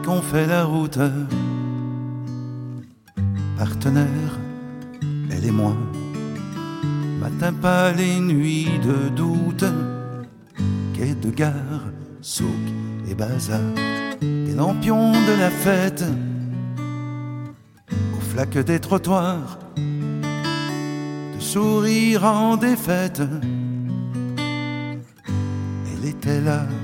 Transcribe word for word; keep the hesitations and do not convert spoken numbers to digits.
qu'on fait la route. Partenaire, elle et moi, matin pas les nuits de doute, quai de gare, souk et bazar, des lampions de la fête, aux flaques des trottoirs, de sourires en défaite. Elle était là,